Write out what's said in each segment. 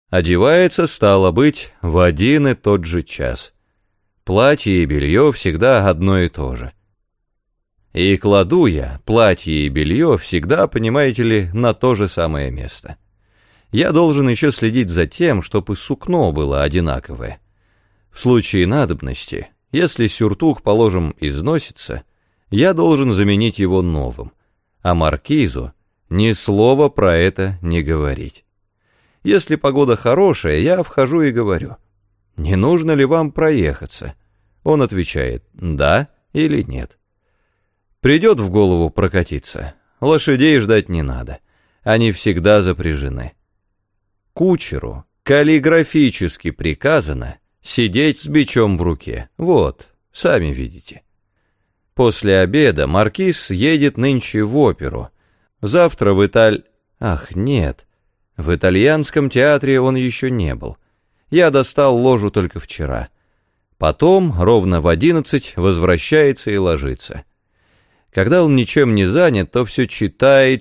Одевается, стало быть, в один и тот же час. Платье и белье всегда одно и то же. И кладу я платье и белье всегда, понимаете ли, на то же самое место. Я должен еще следить за тем, чтобы сукно было одинаковое. В случае надобности, если сюртук, положим, износится, я должен заменить его новым, а маркизу ни слова про это не говорить. Если погода хорошая, я вхожу и говорю: «Не нужно ли вам проехаться?» Он отвечает: «Да» или «нет». Придет в голову прокатиться, лошадей ждать не надо, они всегда запряжены. Кучеру каллиграфически приказано сидеть с бичом в руке, вот, сами видите. После обеда маркиз едет нынче в оперу, завтра в Ах, нет, в итальянском театре он еще не был. Я достал ложу только вчера. Потом, ровно в 11, возвращается и ложится. Когда он ничем не занят, то все читает.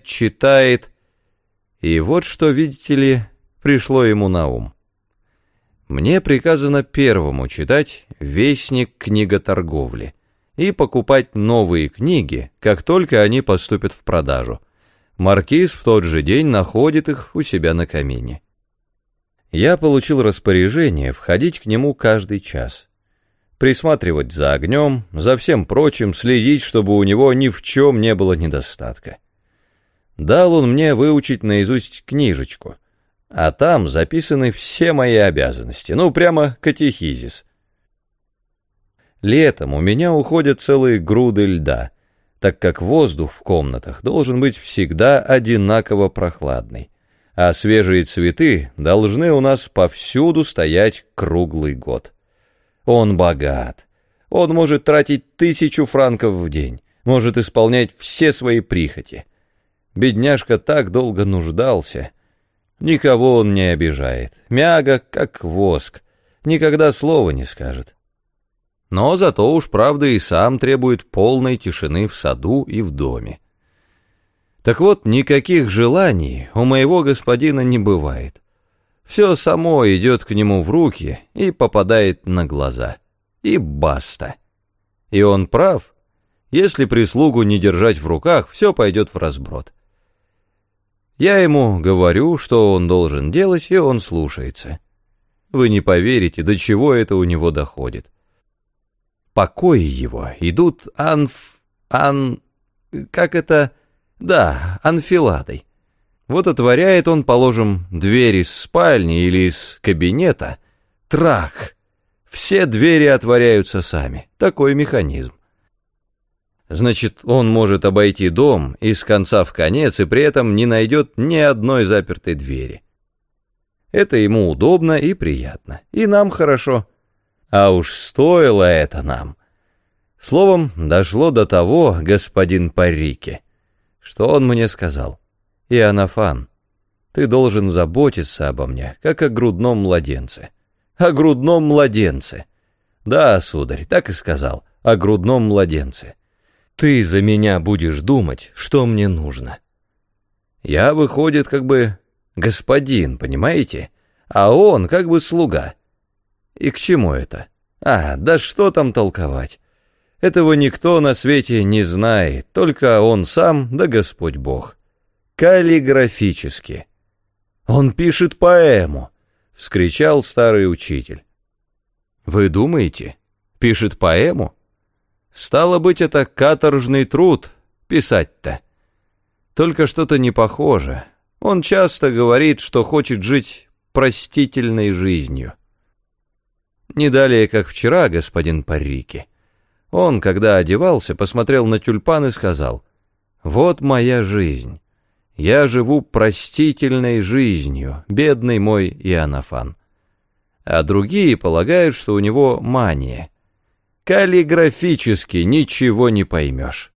И вот что, видите ли, пришло ему на ум. Мне приказано первому читать «Вестник книготорговли» и покупать новые книги, как только они поступят в продажу. Маркиз в тот же день находит их у себя на камине. Я получил распоряжение входить к нему каждый час, присматривать за огнем, за всем прочим, следить, чтобы у него ни в чем не было недостатка. Дал он мне выучить наизусть книжечку, а там записаны все мои обязанности, ну прямо катехизис. Летом у меня уходят целые груды льда, так как воздух в комнатах должен быть всегда одинаково прохладный, а свежие цветы должны у нас повсюду стоять круглый год. Он богат, он может тратить 1000 франков в день, может исполнять все свои прихоти. Бедняжка так долго нуждался. Никого он не обижает, мягок, как воск, никогда слова не скажет. Но зато уж правда и сам требует полной тишины в саду и в доме. Так вот, никаких желаний у моего господина не бывает. Все само идет к нему в руки и попадает на глаза. И баста. И он прав. Если прислугу не держать в руках, все пойдет вразброд. Я ему говорю, что он должен делать, и он слушается. Вы не поверите, до чего это у него доходит. Покои его идут анфиладой. Вот отворяет он, положим, дверь из спальни или из кабинета. Трах! Все двери отворяются сами. Такой механизм. Значит, он может обойти дом из конца в конец и при этом не найдет ни одной запертой двери. Это ему удобно и приятно. И нам хорошо. А уж стоило это нам. Словом, дошло до того, господин Паррике, что он мне сказал: «Иоаннафан, ты должен заботиться обо мне, как о грудном младенце». О грудном младенце. Да, сударь, так и сказал, о грудном младенце. Ты за меня будешь думать, что мне нужно. Я, выходит, как бы господин, понимаете? А он как бы слуга. И к чему это? Да что там толковать? Этого никто на свете не знает, только он сам да Господь Бог. Каллиграфически. Он пишет поэму, — вскричал старый учитель. Вы думаете, пишет поэму? Стало быть, это каторжный труд, писать-то. Только что-то не похоже. Он часто говорит, что хочет жить простительной жизнью. Не далее, как вчера, господин Паррике. Он, когда одевался, посмотрел на тюльпан и сказал: «Вот моя жизнь. Я живу простительной жизнью, бедный мой Иоаннафан». А другие полагают, что у него мания. Каллиграфически ничего не поймешь.